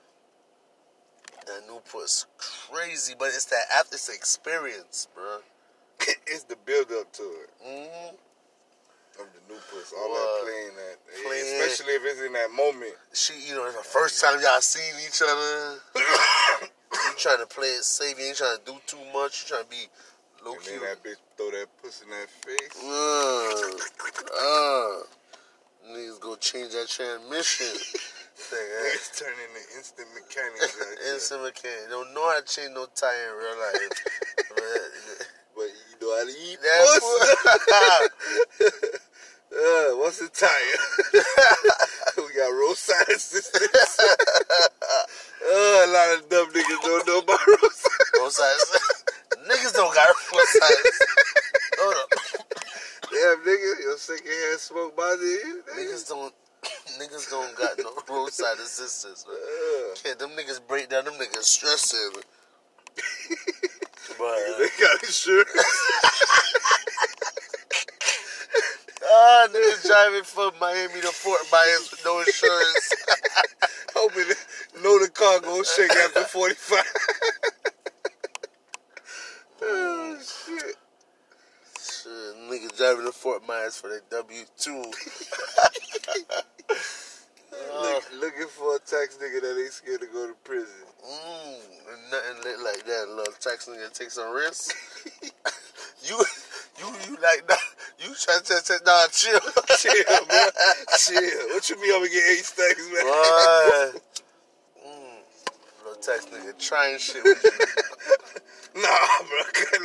That new puss crazy, but it's the experience, bruh. It's the build up to it. Mm-hmm. Of the new puss. All that playing that. Playing. Especially if it's in that moment. It's the first time y'all seen each other. You trying to play it safe. You ain't trying to do too much. You trying to be low And key. then that bitch throw that puss in that face. Niggas go change that transmission. Niggas turn into instant mechanics. Instant mechanic. Don't know how to change no tire in real life. But you know how to eat That puss. What's the tire? We got roadside assistance. A lot of dumb niggas don't know about roadside. Niggas don't got roadside. Hold up. Damn, nigga, your secondhand smoke body you? Niggas don't got no roadside assistance, man. Kid, them niggas break down, them niggas stressing. But They got insurance. niggas driving from Miami to Fort Myers with no insurance. Hoping to know the car gonna shake after 45. Oh, shit. Niggas driving to Fort Myers for their W-2. Looking for a tax nigga that ain't scared to go to prison. Nothing lit like that. Little tax nigga take some risks. You like that? You trying to say, nah, chill. Chill, man. Chill. What you mean I'm gonna get 8 stacks, man? Little tax nigga trying shit with you. Nah, bro.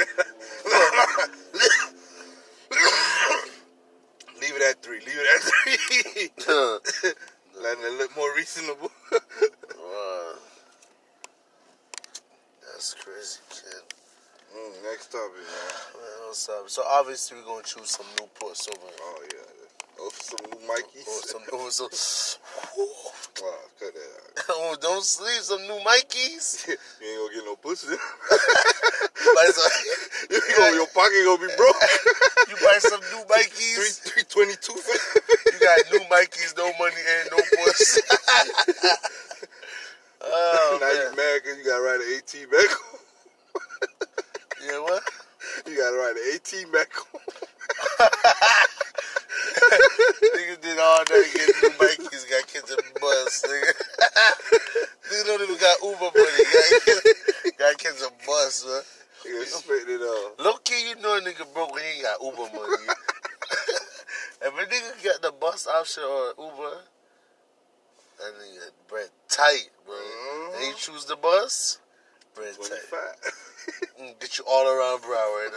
Leave it at 3. Letting it look more reasonable. That's crazy, kid. Next topic, man. What's up? So obviously we're gonna choose some new puss over. Oh yeah. Some new Mikeys. Cut that out. Don't sleep. Some new Mikeys. You ain't gonna get no pussy. Your pocket gonna be broke. You buy some new Mikeys. 322. You got new Mikeys, no money and no puss. Now you mad because you gotta ride an 18 back home. Yeah, what? You gotta ride an 18 back home. Niggas did all that to get new Mikeys, got kids in the bus, nigga. Niggas don't even got Uber money, got kids in the bus, man. Nigga spent it all. Low key, you know a nigga broke when he ain't got Uber money. If a nigga got the bus option or Uber, that nigga bread tight, bro. And you choose the bus, bread 25. tight. Get you all around Broward.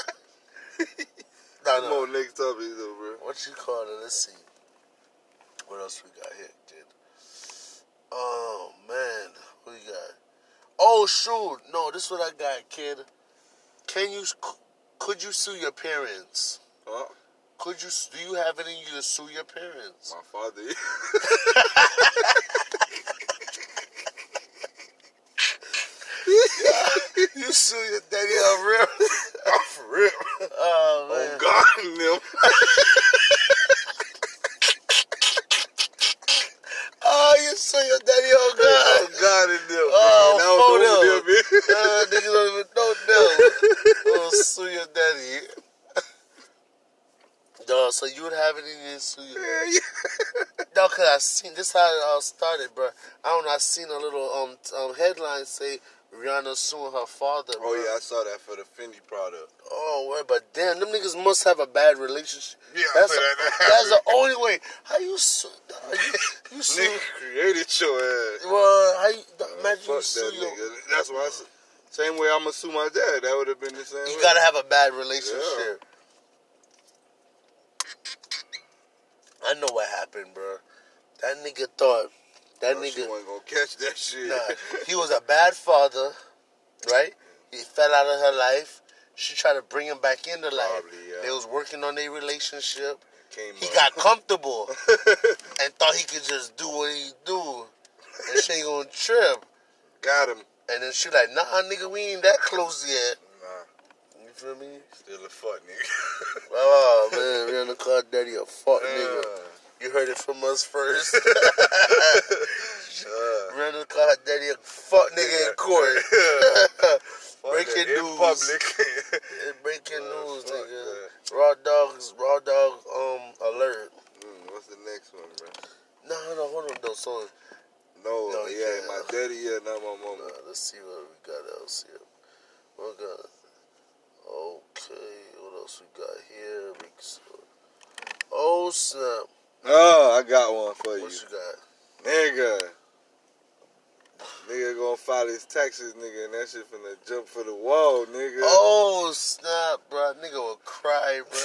Come on, next topic though, bro. What you call it? Let's see. What else we got here, kid? Oh man, what we got? Oh shoot, no, this is what I got, kid. Could you sue your parents? Huh? Do you have it in you to sue your parents? My father. You sue your daddy off real? Oh, for real. Oh man. Oh God, them. Oh, you sue your daddy on God. Oh God, and them. Oh, them. Niggas don't even know them. Oh, sue your daddy. Dog, so you would have it in your suit. Yeah. No, cause I seen this how it all started, bro. I don't know. I seen a little headline say Rihanna suing her father. Oh bro. yeah, I saw that for the Fendi product. Oh, well, but damn, them niggas must have a bad relationship. Yeah, that's that's the only way. How you sue? You sue? Nigga created your ass. Well, how you imagine Fuck you sue that your? nigga. That's why I said, same way I'ma sue my dad. That would have been the same way. You gotta have a bad relationship. I know what happened, bro. That nigga thought that She nigga. wasn't gonna catch that shit. Nah, he was a bad father, right? He fell out of her life. She tried to bring him back into life. Probably, yeah. They was working on their relationship. He Up. got comfortable and thought he could just do what he do, and she ain't gonna trip. Got him. And then she like, nah, nigga, we ain't that close yet. Nah, You feel me? still a fuck nigga. Oh man, Rihanna called daddy a fuck nigga. You heard it from us first. Rihanna called her daddy a fuck nigga in court. Breaking in news. public. Breaking news, fuck nigga. that. Raw dog alert. What's the next one, bro? No, hold on though. So No, No, yeah, yeah. my daddy, yeah, not my mama. let's see what we got else here. We got okay. What else we got here? Oh snap! Oh, I got one for you. What you got? Nigga gonna file his taxes, nigga, and that shit finna jump for the wall, nigga. Oh snap, bro! Nigga will cry, bro.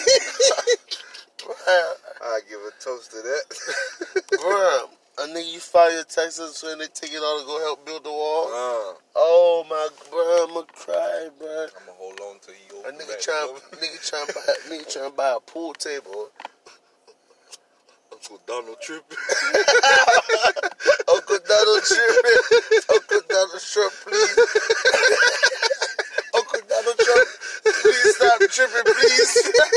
I give a toast to that. Bro, a nigga you file your taxes and they take it all to go help build the wall. Oh my, bro, I'ma cry, bro. I'ma hold on till you A open nigga back trying to buy a pool table. Uncle Donald tripping. Uncle Donald tripping. Uncle Donald Trump, please. Uncle Donald Trump, please stop tripping, please.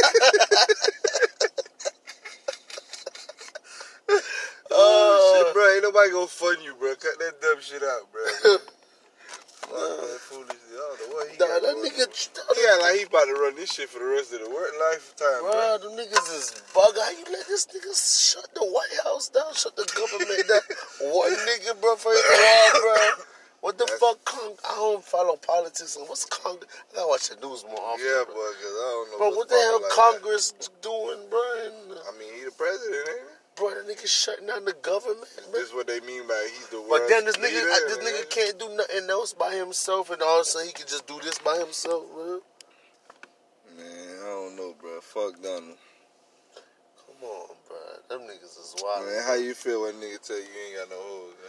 Shit, bro, ain't nobody gonna fund you, bro. Cut that dumb shit out, bro. Fuck that foolish shit. I don't know what he got That going nigga, on. Yeah, like he about to run this shit for the rest of the lifetime, bro. bro, them niggas is bug. How you let this nigga shut the White House down, shut the government down? One nigga, bro, for his wall, bro. What the fuck? I don't follow politics. What's Congress? I gotta watch the news more often. Yeah, bro. boy, because I don't know. Bro, what the hell like Congress doing, bro? I mean, he the president, ain't he? Bro, that nigga shutting down the government, bro. This is what they mean by he's the worst. But then this leader, nigga can't do nothing else by himself, and all of a sudden he can just do this by himself, bro. Man, I don't know, bro. Fuck Donald. Come on, bro. Them niggas is wild. Man, how you feel when nigga tell you ain't got no hoes, man?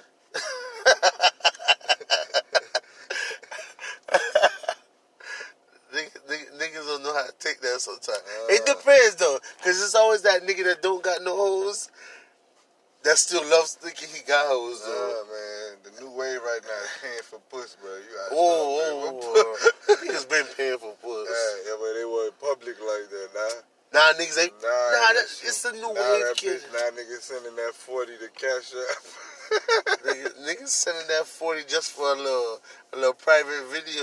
Niggas don't know how to take that sometimes. It depends though, cause it's always that nigga that don't got no hoes that still loves thinking he got hoes though. Man, the new wave right now is paying for puss, bro. You gotta Whoa. Niggas been paying for puss. Yeah, but they weren't public like that, nah. Nah, niggas ain't. Nah, It's a new nah, wave, that kid. bitch, nah, niggas sending that 40 to Cash App. Niggas sending that 40 just for a little private video.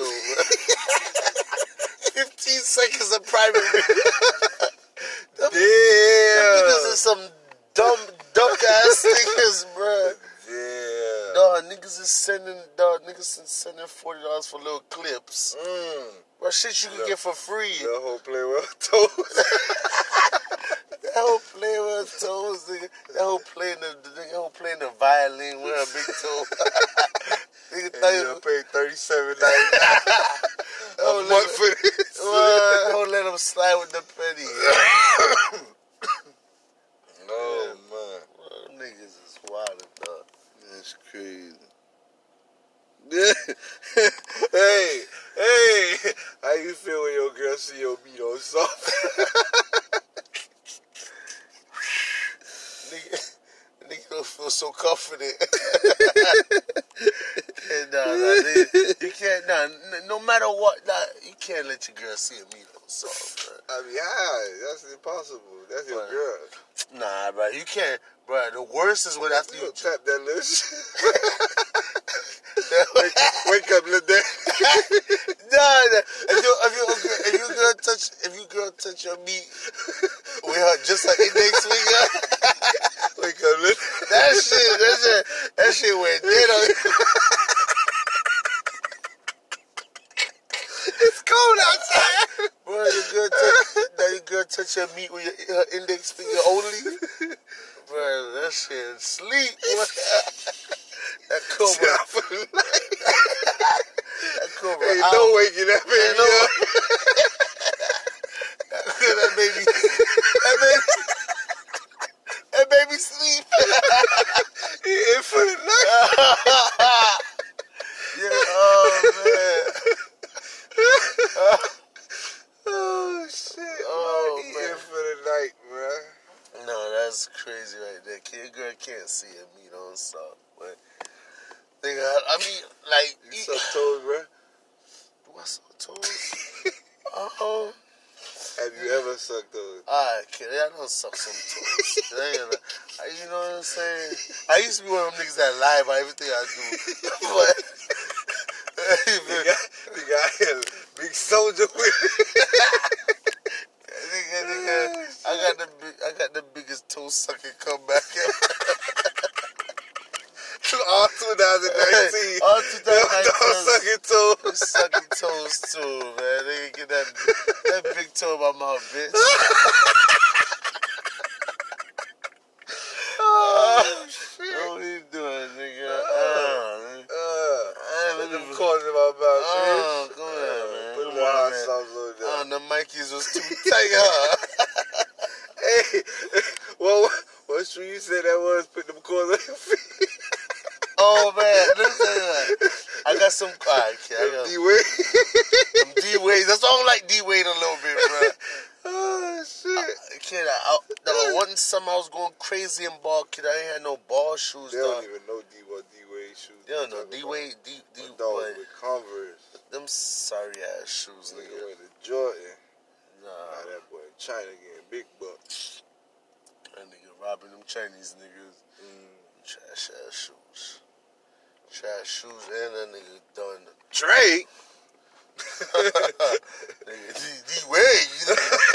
15 seconds of private video. Them niggas is some dumb ass niggas, bro. Yeah. Dog, niggas is sending $40 for little clips. Bro, shit you can get for free. The whole play with toes. That whole playing with her toes, nigga. That whole playing the violin with her big toe. Nigga thought You paid $37.99 a Oh, month for this. Don't let him slide with the penny. Oh, man. Well, niggas is wild, dog. That's crazy. Hey, how you feel when your girl see your meat on soft? Nigga don't feel so confident. And, you can't, no matter what, you can't let your girl see a meat on soft, bro. I mean, how? That's impossible. That's your girl. Nah, bro, you can't, bro. The worst is when after you tap that little shit. Wake up, little day. Nah. If you girl touch your meat just her index finger. That shit went dead on. It's cold outside. Bro, your girl touch your meat with her index finger only. Bro, that shit sleep. That cobra. That cobra. Ain't no waking that baby up. That baby sleep. He in for the night. Yeah, oh man. Oh shit. Oh, He man. in for the night, bro. No, that's crazy right there. Kid, girl can't see her meat on salt, but nigga, I mean, like, You suck toes, bro? do I suck toes? Oh. Have you ever sucked those? Alright, kid, I don't suck some toes. You know what I'm saying? I used to be one of them niggas that lie about everything I do. But The guy had a big soldier with nigga, I got the biggest toe sucking comeback ever. all 2019. All 2019. Sucking toes. Sucking toes too, man. Nigga, get that big toe in my mouth, bitch. Oh, shit. What are you doing, nigga? Let them corns in my mouth, Oh, bitch. come on, man. Put Come the on, hot man. sauce on there. The Mikeys was too tight, huh? Hey, what shoe you said that was? Put them corns on your feet. Oh, man. Listen, I got some... Alright, kid. I got D-Wade. some D-Ways. That's all like D-Wade a little bit, bro. Oh, shit. Kid, one summer I was going crazy in ball, kid. I ain't had no ball shoes, They dog. don't even know D-Wade shoes. They don't know D-Wade, Dog what? with Converse. Them sorry ass shoes, Nigga nigga. went to Jordan. Nah, Now that boy in China getting big bucks. that nigga robbing them Chinese niggas. Trash ass shoes. Trash shoes, and that nigga done. Drake? Nigga, D-Wade.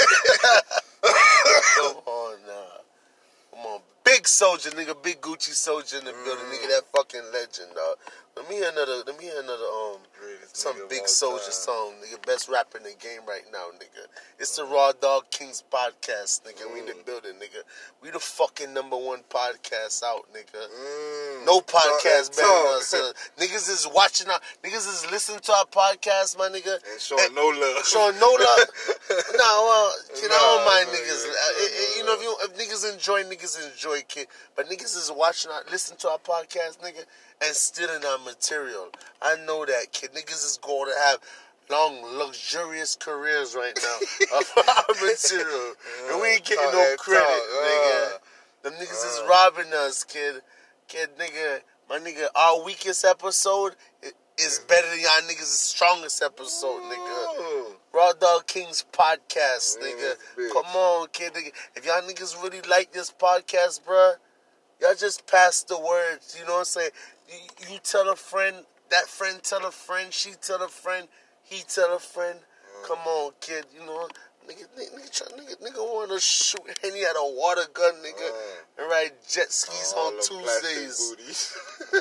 Come on now. Come on. Big soldier, nigga. Big Gucci soldier in the building. Nigga, that fucking legend, dog. Let me hear another some nigga of big all soldier time. song, nigga. Best rapper in the game right now, nigga. It's the Raw Dog Kings podcast, nigga. We in the building, nigga. We the fucking #1 podcast out, nigga. No podcast better than us. Niggas is watching our, niggas is listening to our podcast, my nigga. And showing no love. Showing no love. Nah, well, kid, I don't mind Nah, niggas. nigga. You know, if niggas enjoy, kid. But niggas is watching our, listen to our podcast, nigga, and stealing our material. I know that, kid. Niggas is going to have long, luxurious careers right now of our material. And we ain't getting Talk no that credit, talk, nigga. Them niggas is robbing us, kid. Kid, nigga, my nigga, our weakest episode is better than y'all niggas' strongest episode, nigga. Raw Dog Kings podcast, nigga. bitch. Come on, kid, nigga. If y'all niggas really like this podcast, bruh, y'all just pass the words. You know what I'm saying? You tell a friend, that friend tell a friend, she tell a friend, he tell a friend. Come on, kid. You know, nigga want to shoot Henny at a water gun, nigga, and ride jet skis All on them Tuesdays. plastic booties.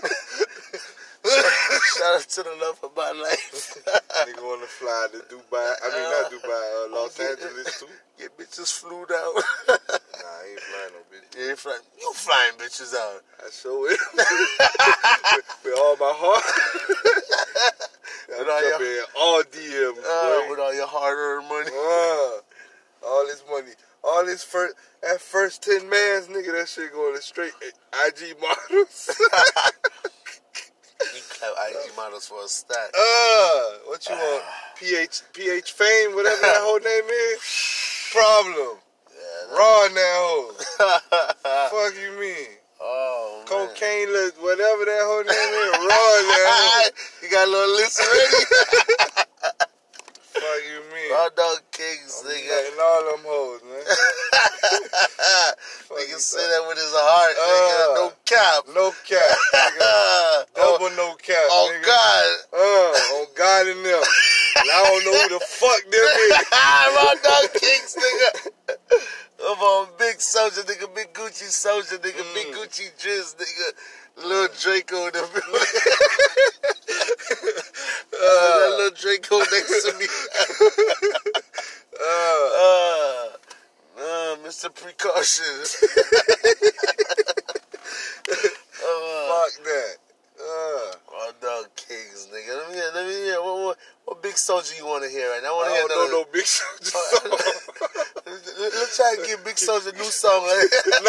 Shout out to the love of my life. Nigga want to fly to Dubai. I mean, not Dubai, Los Angeles too. Get bitches flew out. Nah, I ain't flying no bitch. You ain't flying. You flying bitches out. I show it. with all my heart. With all your- in all DMs, boy. with all your hard-earned money. All this money. All this first 10 mans, nigga, that shit going to straight IG models. You clap IG models for a stat. What you want? PH Fame, whatever that whole name is? Problem. Yeah, Raw now. Fuck you mean? Oh, man. Cocaine, whatever that whole name is. Raw now. You got a little list ready? Fuck you mean? Raw Dog Kings, nigga. And all them hoes, man. Nigga say that with his heart, nigga. No cap. No cap, nigga. Double no cap, Oh, nigga. God. On God and them. And I don't know who the fuck them is. Raw Dog Kings, nigga. Come on, Big Soldier, nigga. Big Gucci Soldier, nigga. Big Gucci Driz, nigga. Lil Draco in the building. That Lil Draco next to me. Mr. Precaution. Fuck that. Raw Dog Kings, nigga. Let me hear. What Big Soldier you want to hear right now? I want to hear don't know no Big Soldier song. Let's try to give Big Soldier a new song. No.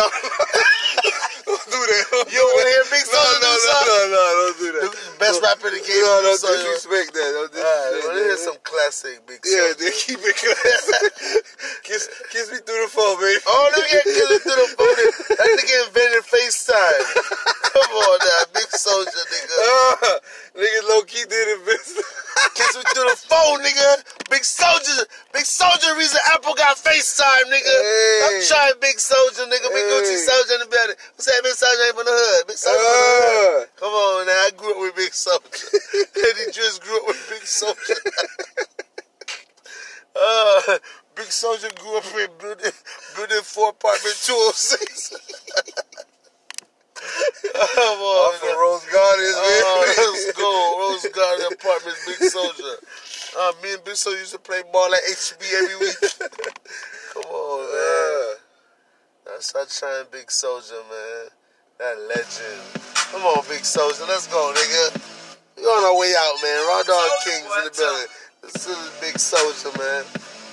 Don't do that. You don't want to hear Big Soldier new song? No, don't do that. The best rapper in the game. No, don't disrespect that. Don't disrespect I want to hear some classic Big Soldier. Yeah, they keep it classic. Kiss me through the phone, baby. Oh, let me get killed through the phone. That nigga invented FaceTime. Come on now, Big Soldier, nigga. Nigga low-key did it, bitch. Kiss me through the phone, nigga. Big Soldier, reason Apple got FaceTime, nigga. Hey. I'm trying Big Soldier, nigga. Big Gucci Soldier in the building. What's that? Big Soldier ain't from the hood. Big Soldier from the hood. Come on now, I grew up with Big Soldier. Eddie just grew up with Big Soldier. Big Soldier grew up in building 4 apartment 206. Come on, from Rose Gardens, man. Let's go. Rose Garden Apartments, Big Soldier. Me and Big Soldier used to play ball at HB every week. Come on, man. That's our trying Big Soldier, man. That legend. Come on, Big Soldier. Let's go, nigga. We on our way out, man. Raw Dog Kings in the building. This is Big Soldier, man.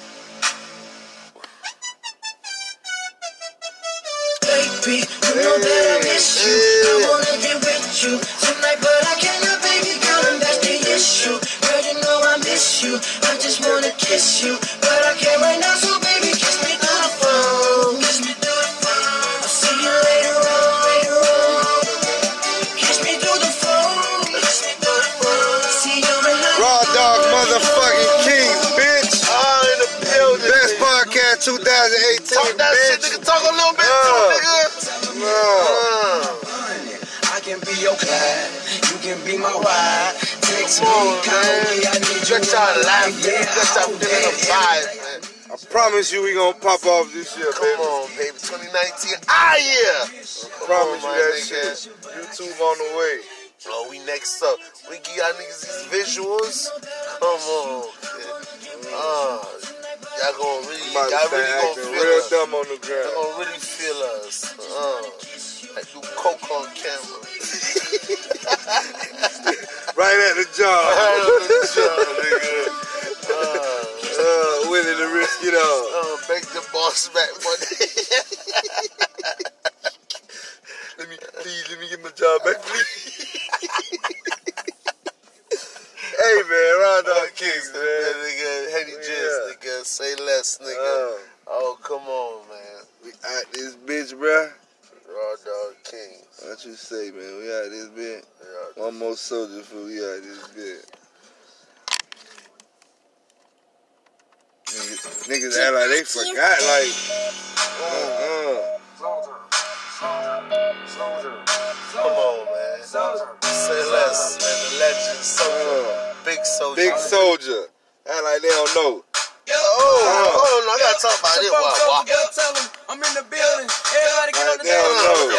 Baby, you know that I miss you. I wanna get with you tonight, but I cannot, baby girl, and that's the issue. Girl, you know I miss you. I just wanna kiss you, but I can't right now, so baby, kiss me through the phone. Kiss me through the phone. I'll see you later on. Kiss me through the phone. Kiss me through the phone. See you in the Raw Dog motherfucking Kings, bitch. In the building. Best podcast 2018, Talk that shit, nigga. Talk a little bit too, nigga. I can be your Clyde, you can be my ride. Text me, call me, I need you. Just y'all laughing, just y'all feeling the vibe, man. I promise you we gonna pop off this year, baby. Come on, baby. 2019, yeah. Promise you that nigga. shit. YouTube on the way. Oh, we next up. We give y'all niggas these visuals. Come on, kid. Y'all gonna really, y'all really gonna feel real us. dumb on the ground. Y'all gonna really feel us. Like do coke on camera. Right at the jaw. Nigga. Willing to risk it all. Beg the boss back one day. Let me get my job back, please. Hey man, Raw Dog Kings, man. Nigga, Henny Jizz, nigga, say less, nigga. Oh, come on, man. We out this bitch, bruh. Raw Dog Kings. What you say, man? We out this bitch. One more soldier for we out this bitch. Niggas act like they forgot, like. Come on, man. Say less, man. The legend, Soldier. Big Soldier. Big Soldier. Act like they don't know. Hold on, I gotta talk about it. Wow. Tell them I'm in the building. Everybody get on the They don't know.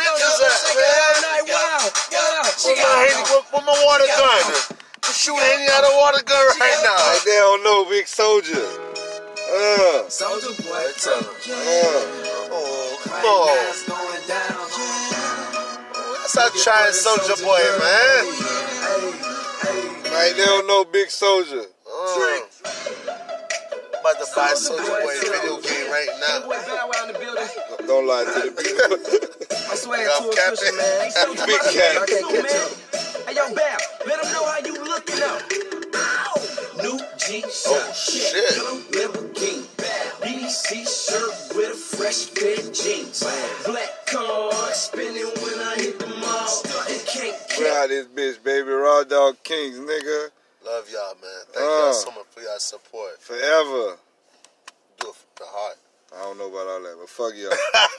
Where my water gun? I'm shooting Henny out of water gun right now. Like they don't know Big Soldier. Soldier boy, tell them. Oh, come on. That's how trying Soldier Boy, man. Like they don't know Big Soldier. About to buy Soldier Boy video game right now. Don't lie to the people. I swear I'm to a capping. Christian, man. Big cat. I can't catch him. Hey, yo, Bam, let them know how you looking up. New G-shirt. Oh, shit. Blue Lamborghini. BDC shirt with a fresh pair of jeans. Black card spinning when I hit the mall. And can't We out this bitch, baby. Raw Dog Kings, nigga. Love y'all, man. Thank y'all so much for y'all support. Forever. Do it from the heart. I don't know about all that, but fuck y'all.